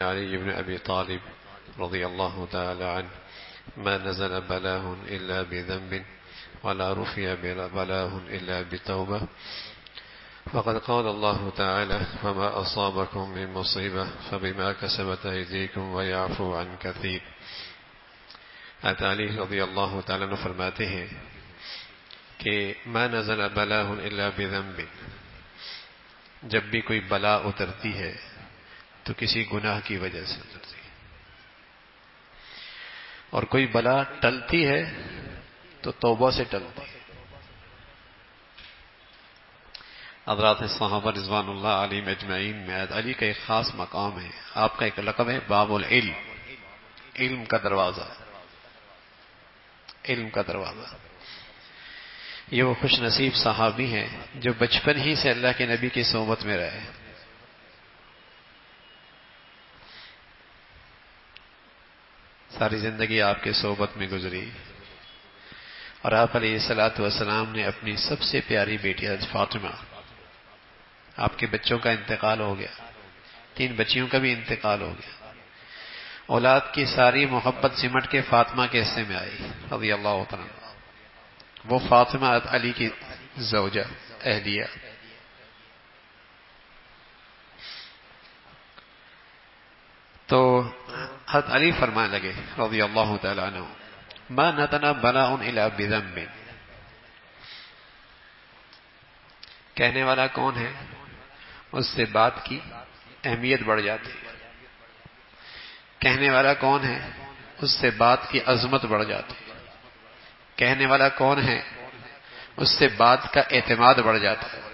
علي بن أبي طالب رضي الله تعالى عنه ما نزل بلاء إلا بذنب ولا رفع بلاء إلا بتوبة وقد قال الله تعالى وما أصابكم من مصيبة فبما كسبت أيديكم ويعفو عن كثير. حضرت علی رضی اللہ تعالیٰ عنہ فرماتے ہیں کہ ما نزل بلاء الا بذنب، جب بھی کوئی بلا اترتی ہے تو کسی گناہ کی وجہ سے اترتی ہے، اور کوئی بلا ٹلتی ہے تو توبہ سے ٹلتی ہے۔ حضرات صحابہ رضوان اللہ علیہم اجمعین میں حضرت علی کا ایک خاص مقام ہے، آپ کا ایک لقب ہے باب العلم، علم کا دروازہ، علم کا دروازہ۔ یہ وہ خوش نصیب صحابی ہیں جو بچپن ہی سے اللہ کے نبی کی صحبت میں رہے، ساری زندگی آپ کے صحبت میں گزری، اور آپ علیہ الصلوۃ والسلام نے اپنی سب سے پیاری بیٹی حضرت فاطمہ، آپ کے بچوں کا انتقال ہو گیا، 3 بچیوں کا بھی انتقال ہو گیا، اولاد کی ساری محبت سمٹ کے فاطمہ کے حصے میں آئی رضی اللہ تعالیٰ عنہ۔ وہ فاطمہ حضرت علی کی زوجہ اہلیہ۔ تو حضرت علی فرمانے لگے رضی اللہ تعالیٰ عنہ ما نزل بلاء الا بذنب، کہنے والا کون ہے اس سے بات کی اہمیت بڑھ جاتی ہے، کہنے والا کون ہے اس سے بات کی عظمت بڑھ جاتی ہے، کہنے والا کون ہے اس سے بات کا اعتماد بڑھ جاتا ہے۔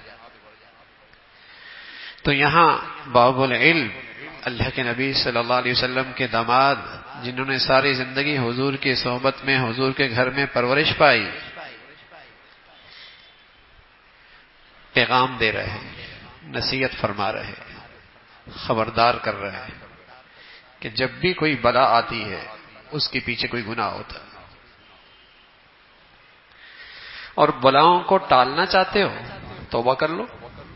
تو یہاں باب العلم، اللہ کے نبی صلی اللہ علیہ وسلم کے داماد، جنہوں نے ساری زندگی حضور کی صحبت میں حضور کے گھر میں پرورش پائی، پیغام دے رہے ہیں، نصیحت فرما رہے ہیں، خبردار کر رہے ہیں کہ جب بھی کوئی بلا آتی ہے اس کے پیچھے کوئی گناہ ہوتا ہے، اور بلاؤں کو ٹالنا چاہتے ہو توبہ کر لو۔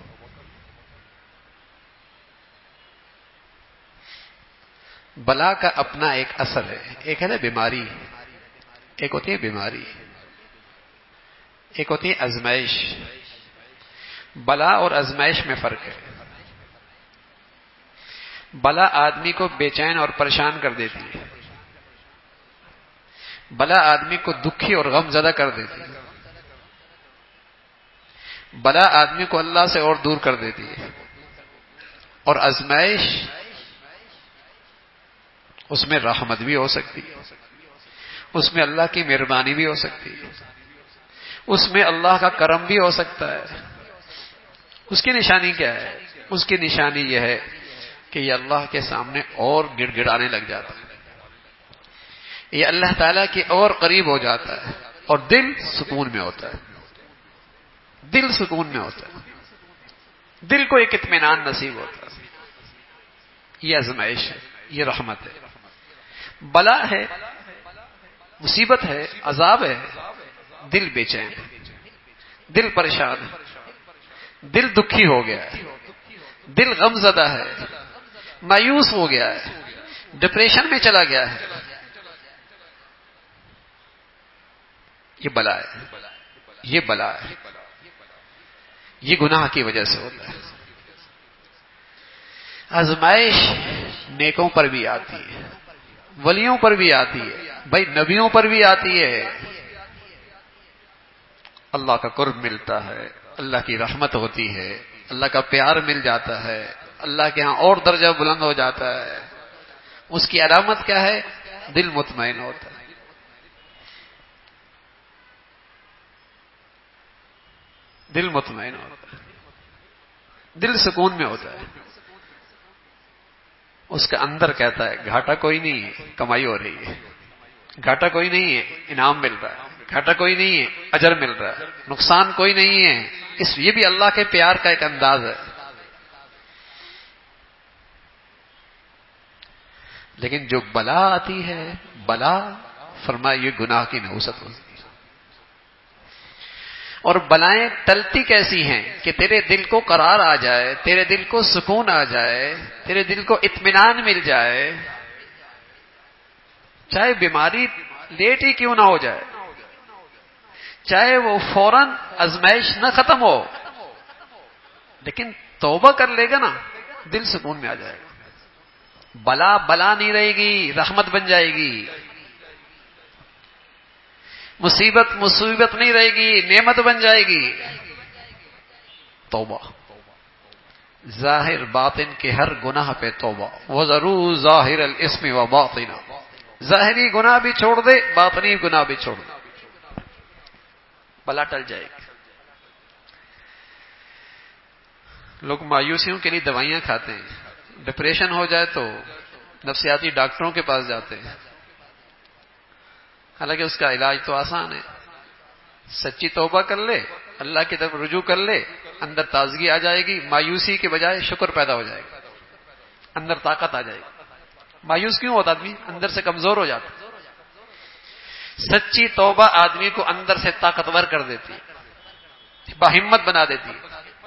بلا کا اپنا ایک اثر ہے، ایک ہے نا بیماری، ایک ہوتی ہے بیماری، ایک ہوتی ہے آزمائش۔ بلا اور آزمائش میں فرق ہے۔ بلا آدمی کو بے چین اور پریشان کر دیتی ہے، بلا آدمی کو دکھی اور غم زدہ کر دیتی ہے، بلا آدمی کو اللہ سے اور دور کر دیتی ہے، اور آزمائش اس میں رحمت بھی ہو سکتی ہے، اس میں اللہ کی مہربانی بھی ہو سکتی ہے، اس میں اللہ کا کرم بھی ہو سکتا ہے۔ اس کی نشانی کیا ہے؟ اس کی نشانی یہ ہے کہ یہ اللہ کے سامنے اور گڑ گڑانے لگ جاتا ہے، یہ اللہ تعالیٰ کے اور قریب ہو جاتا ہے، اور دل سکون میں ہوتا ہے، دل سکون میں ہوتا ہے، دل کو ایک اطمینان نصیب ہوتا ہے۔ یہ آزمائش ہے، یہ رحمت ہے۔ بلا ہے، مصیبت ہے، عذاب ہے، دل بے چین ہے، دل پریشان ہے، دل دکھی ہو گیا ہے، دل غم زدہ ہے، مایوس ہو گیا ہے، ڈپریشن میں چلا گیا ہے، یہ بلا ہے، یہ بلا ہے، یہ گناہ کی وجہ سے ہوتا ہے۔ آزمائش نیکوں پر بھی آتی ہے، ولیوں پر بھی آتی ہے، بھائی نبیوں پر بھی آتی ہے۔ اللہ کا قرب ملتا ہے، اللہ کی رحمت ہوتی ہے، اللہ کا پیار مل جاتا ہے، اللہ کے ہاں اور درجہ بلند ہو جاتا ہے۔ اس کی علامت کیا ہے؟ دل مطمئن ہوتا ہے، دل مطمئن ہوتا ہے، دل سکون میں ہوتا ہے۔ اس کا اندر کہتا ہے گھاٹا کوئی نہیں ہے، کمائی ہو رہی ہے، گھاٹا کوئی نہیں ہے، انعام مل رہا ہے، گھاٹا کوئی نہیں ہے، اجر مل رہا ہے، نقصان کوئی نہیں ہے۔ یہ بھی اللہ کے پیار کا ایک انداز ہے۔ لیکن جو بلا آتی ہے، بلا فرمایا یہ گناہ کی نحوست ہوتی ہے۔ اور بلائیں ٹلتی کیسی ہیں کہ تیرے دل کو قرار آ جائے، تیرے دل کو سکون آ جائے، تیرے دل کو اطمینان مل جائے، چاہے بیماری لیٹ ہی کیوں نہ ہو جائے، چاہے وہ فوراً آزمائش نہ ختم ہو، لیکن توبہ کر لے گا نا دل سکون میں آ جائے گا. بلا بلا نہیں رہے گی، رحمت بن جائے گی. مصیبت مصیبت نہیں رہے گی، نعمت بن جائے گی. توبہ. ظاہر باطن کے ہر گناہ پہ توبہ. وَذَرُوا ظَاهِرَ الْإِثْمِ وَبَاطِنَهُ. ظاہری گناہ بھی چھوڑ دے، باطنی گناہ بھی چھوڑ دے، بلا ٹل جائے گی. لوگ مایوسیوں کے لیے دوائیاں کھاتے ہیں، ڈپریشن ہو جائے تو نفسیاتی ڈاکٹروں کے پاس جاتے ہیں، حالانکہ اس کا علاج تو آسان ہے. سچی توبہ کر لے، اللہ کی طرف رجوع کر لے، اندر تازگی آ جائے گی، مایوسی کے بجائے شکر پیدا ہو جائے گا، اندر طاقت آ جائے گی. مایوس کیوں ہوتا آدمی؟ اندر سے کمزور ہو جاتا. سچی توبہ آدمی کو اندر سے طاقتور کر دیتی ہے، باہمت بنا دیتی ہے.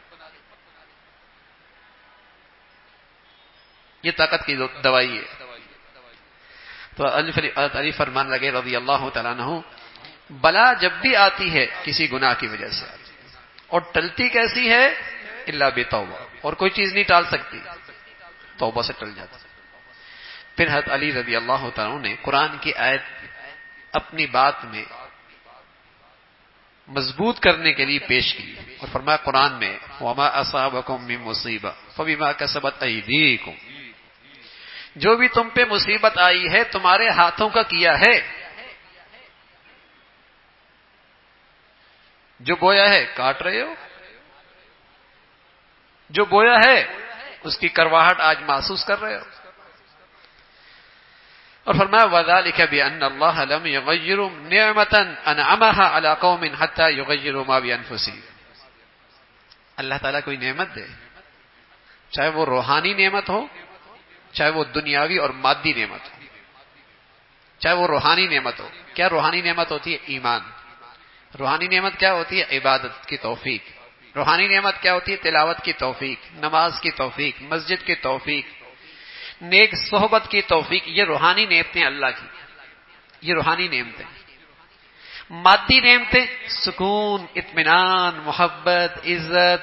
یہ طاقت کی دوائی ہے. تو علی فرمان لگے رضی اللہ تعالیٰ عنہ، بلا جب بھی آتی ہے کسی گناہ کی وجہ سے آتی ہے، اور ٹلتی کیسی ہے؟ الا بتوبہ. اور کوئی چیز نہیں ٹال سکتی، توبہ سے ٹل جاتی. پھر حضرت علی رضی اللہ تعالیٰ عنہ نے قرآن کی آیت اپنی بات میں مضبوط کرنے کے لیے پیش کی اور فرمایا قرآن میں وَمَا أَصَابَكُم مِّن مُّصِيبَةٍ فَبِمَا كَسَبَتْ أَيْدِيكُمْ. جو بھی تم پہ مصیبت آئی ہے تمہارے ہاتھوں کا کیا ہے. جو بویا ہے کاٹ رہے ہو، جو بویا ہے اس کی کرواہٹ آج محسوس کر رہے ہو. اور فرمایا وَذَلِكَ بِأَنَّ اللَّهَ لَمْ يُغَيِّرْ نِعْمَةً أَنْعَمَهَا عَلَىٰ قَوْمٍ حَتَّىٰ يُغَيِّرُوا مَا بِأَنفُسِهِمْ. اللہ تعالیٰ کوئی نعمت دے، چاہے وہ روحانی نعمت ہو، چاہے وہ دنیاوی اور مادی نعمت ہو. چاہے وہ روحانی نعمت ہو. کیا روحانی نعمت ہوتی ہے؟ ایمان. روحانی نعمت کیا ہوتی ہے؟ عبادت کی توفیق. روحانی نعمت کیا ہوتی ہے؟ تلاوت کی توفیق، نماز کی توفیق، مسجد کی توفیق، نیک صحبت کی توفیق. یہ روحانی نعمتیں اللہ کی، یہ روحانی نعمتیں. مادی نعمتیں سکون، اطمینان، محبت، عزت،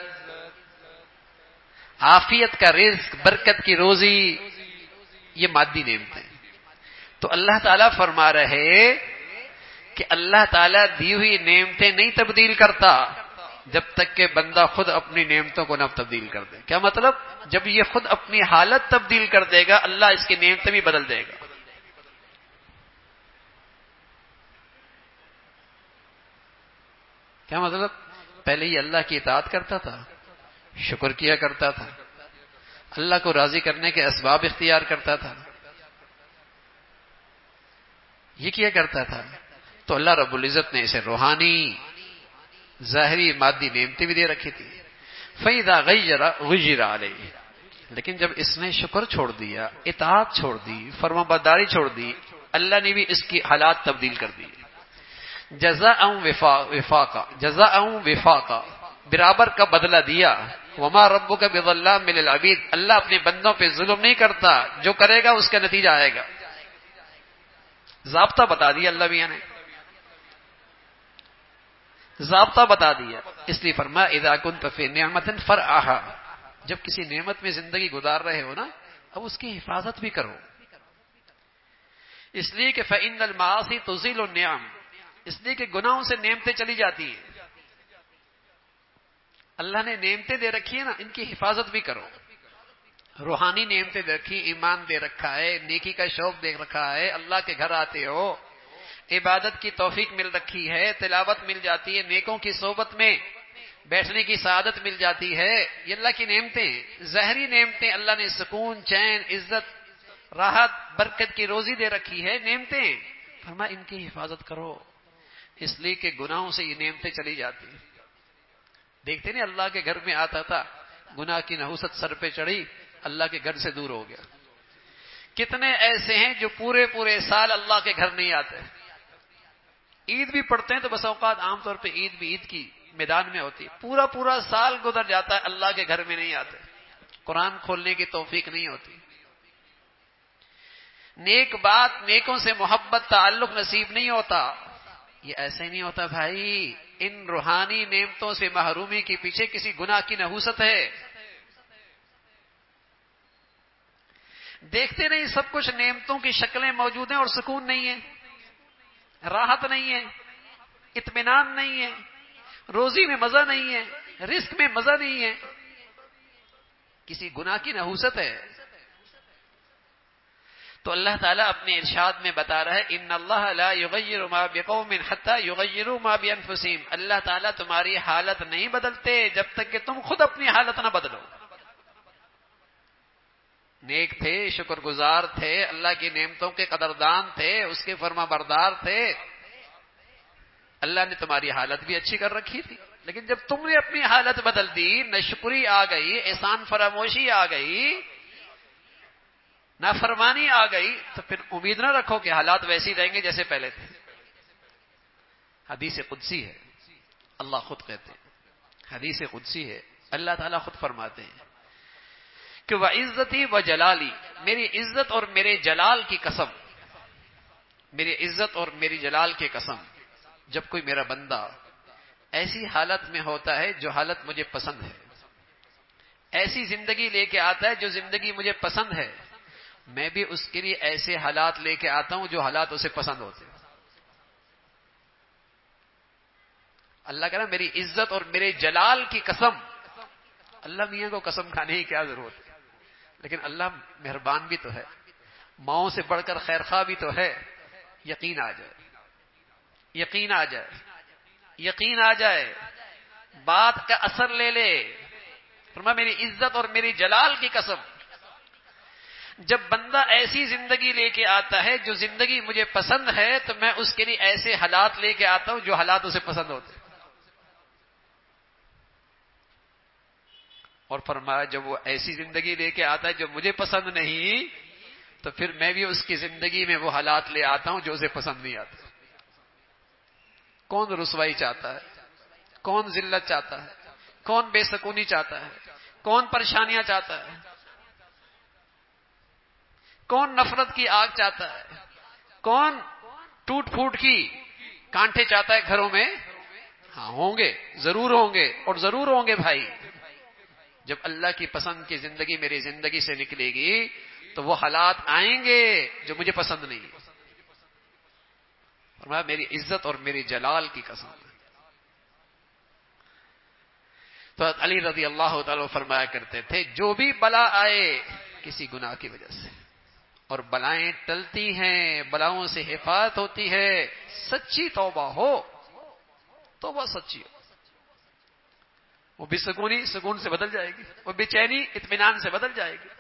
عافیت کا رزق، برکت کی روزی، یہ مادی نعمتیں. تو اللہ تعالیٰ فرما رہے کہ اللہ تعالیٰ دی ہوئی نعمتیں نہیں تبدیل کرتا جب تک کہ بندہ خود اپنی نعمتوں کو نہ تبدیل کر دے. کیا مطلب؟ جب یہ خود اپنی حالت تبدیل کر دے گا اللہ اس کی نعمتیں بھی بدل دے گا. کیا مطلب؟ پہلے یہ اللہ کی اطاعت کرتا تھا، شکر کیا کرتا تھا، اللہ کو راضی کرنے کے اسباب اختیار کرتا تھا، یہ کیا کرتا تھا. تو اللہ رب العزت نے اسے روحانی ظاہری مادی نعمتیں بھی دے رکھی تھی. فَإِذَا غُيِّرَ عَلَيْهِ. لیکن جب اس نے شکر چھوڑ دیا، اطاعت چھوڑ دی، فرمانبرداری چھوڑ دی، اللہ نے بھی اس کی حالات تبدیل کر دی. جزاء وفاقا، برابر کا بدلہ دیا. وما ربک بظلام للعبید. اللہ اپنے بندوں پہ ظلم نہیں کرتا، جو کرے گا اس کا نتیجہ آئے گا. ضابطہ بتا دیا اللہ میاں نے، ضابطہ بتا دیا. اس لیے فرمایا اذا كنت في نعمة فرعها. جب کسی نعمت میں زندگی گزار رہے ہو نا، اب اس کی حفاظت بھی کرو. اس لیے کہ فإن المعاصي تزيل النعم. اس لیے کہ گناہوں سے نعمتیں چلی جاتی ہیں. اللہ نے نعمتیں دے رکھی ہیں نا، ان کی حفاظت بھی کرو. روحانی نعمتیں دے رکھی، ایمان دے رکھا ہے، نیکی کا شوق دے رکھا ہے، اللہ کے گھر آتے ہو، عبادت کی توفیق مل رکھی ہے، تلاوت مل جاتی ہے، نیکوں کی صحبت میں بیٹھنے کی سعادت مل جاتی ہے. یہ اللہ کی نعمتیں، ظاہری نعمتیں. اللہ نے سکون، چین، عزت، راحت، برکت کی روزی دے رکھی ہے، نعمتیں. فرمایا ان کی حفاظت کرو. اس لیے کہ گناہوں سے یہ نعمتیں چلی جاتی ہیں. دیکھتے نہیں اللہ کے گھر میں آتا تھا، گناہ کی نحوست سر پہ چڑھی، اللہ کے گھر سے دور ہو گیا. کتنے ایسے ہیں جو پورے پورے سال اللہ کے گھر نہیں آتے، عید بھی پڑھتے ہیں تو بس اوقات عام طور پہ عید بھی عید کی میدان میں ہوتی ہے، پورا پورا سال گزر جاتا ہے اللہ کے گھر میں نہیں آتے، قرآن کھولنے کی توفیق نہیں ہوتی، نیک بات نیکوں سے محبت تعلق نصیب نہیں ہوتا. یہ ایسے نہیں ہوتا بھائی، ان روحانی نعمتوں سے محرومی کے پیچھے کسی گناہ کی نحوست ہے. دیکھتے نہیں سب کچھ نعمتوں کی شکلیں موجود ہیں اور سکون نہیں ہے، راحت نہیں ہے، اطمینان نہیں ہے، روزی میں مزہ نہیں ہے، رزق میں مزہ نہیں ہے، کسی گناہ کی نحوست ہے. تو اللہ تعالیٰ اپنے ارشاد میں بتا رہا ہے ان اللہ لا یغیر ما بقوم حتی یغیروا ما بانفسہم، اللہ تعالیٰ تمہاری حالت نہیں بدلتے جب تک کہ تم خود اپنی حالت نہ بدلو. نیک تھے، شکر گزار تھے، اللہ کی نعمتوں کے قدردان تھے، اس کے فرما بردار تھے، اللہ نے تمہاری حالت بھی اچھی کر رکھی تھی، لیکن جب تم نے اپنی حالت بدل دی، ناشکری آ گئی، احسان فراموشی آ گئی، نافرمانی آ گئی، تو پھر امید نہ رکھو کہ حالات ویسے رہیں گے جیسے پہلے تھے. حدیث قدسی ہے، اللہ خود کہتے ہیں، حدیث قدسی ہے، اللہ تعالیٰ خود فرماتے ہیں کہ وَعِزَّتِي وَجَلَالِي، میری عزت اور میرے جلال کی قسم، میری عزت اور میری جلال کی قسم، جب کوئی میرا بندہ ایسی حالت میں ہوتا ہے جو حالت مجھے پسند ہے، ایسی زندگی لے کے آتا ہے جو زندگی مجھے پسند ہے، میں بھی اس کے لیے ایسے حالات لے کے آتا ہوں جو حالات اسے پسند ہوتے ہیں. اللہ کہہ رہا میری عزت اور میرے جلال کی قسم. اللہ میاں کو قسم کھانے کی کیا ضرورت ہے، لیکن اللہ مہربان بھی تو ہے، ماؤں سے بڑھ کر خیر خواہ بھی تو ہے. یقین آ جائے، یقین آ جائے، یقین آ جائے، بات کا اثر لے لے. فرمایا میری عزت اور میری جلال کی قسم، جب بندہ ایسی زندگی لے کے آتا ہے جو زندگی مجھے پسند ہے تو میں اس کے لیے ایسے حالات لے کے آتا ہوں جو حالات اسے پسند ہوتے ہیں. اور فرمایا جب وہ ایسی زندگی لے کے آتا ہے جو مجھے پسند نہیں تو پھر میں بھی اس کی زندگی میں وہ حالات لے آتا ہوں جو اسے پسند نہیں آتے. کون رسوائی چاہتا ہے، کون ذلت چاہتا ہے، کون بے سکونی چاہتا ہے، کون پریشانیاں چاہتا ہے، کون نفرت کی آگ چاہتا ہے، کون ٹوٹ پھوٹ کی کانٹے چاہتا ہے گھروں میں. ہاں ہوں گے، ضرور ہوں گے، اور ضرور ہوں گے بھائی. جب اللہ کی پسند کی زندگی میری زندگی سے نکلے گی تو وہ حالات آئیں گے جو مجھے پسند نہیں. فرمایا میری عزت اور میری جلال کی قسم. تو علی رضی اللہ تعالی فرمایا کرتے تھے جو بھی بلا آئے کسی گناہ کی وجہ سے، اور بلائیں ٹلتی ہیں، بلاؤں سے حفاظت ہوتی ہے، سچی توبہ ہو، توبہ سچی ہو، وہ بے سکونی سکون سے بدل جائے گی، وہ بے چینی اطمینان سے بدل جائے گی،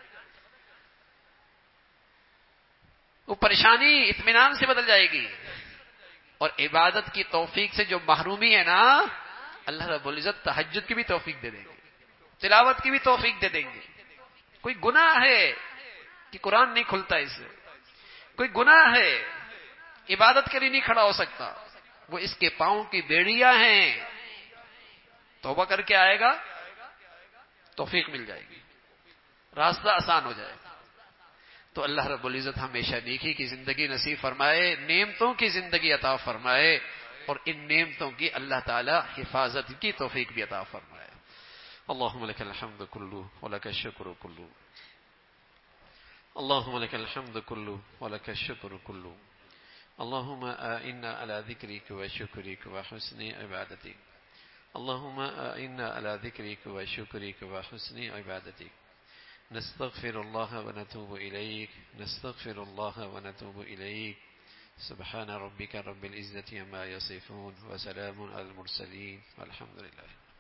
وہ پریشانی اطمینان سے بدل جائے گی. اور عبادت کی توفیق سے جو محرومی ہے نا، اللہ رب العزت تہجد کی بھی توفیق دے دیں گے، تلاوت کی بھی توفیق دے دیں گے. کوئی گناہ ہے کہ قرآن نہیں کھلتا، اس سے کوئی گناہ ہے عبادت کے لیے نہیں کھڑا ہو سکتا، وہ اس کے پاؤں کی بیڑیاں ہیں، توبہ کر کے آئے گا توفیق مل جائے گی، راستہ آسان ہو جائے گا. تو اللہ رب العزت ہمیشہ نیکی کی زندگی نصیب فرمائے، نعمتوں کی زندگی عطا فرمائے، اور ان نعمتوں کی اللہ تعالی حفاظت کی توفیق بھی عطا فرمائے. اللہم لک الحمد کلو ولک الشکر کلو، اللہم لک الحمد کلو ولک الشکر کلو، اللہم اعنا علی ذکرک و شکرک و حسن عبادتک، اللہم اعنا علی ذکرک و شکرک و حسن عبادتک. نستغفر الله ونتوب إليك، نستغفر الله ونتوب إليك. سبحان ربك رب العزة عما يصفون وسلام على المرسلين والحمد لله.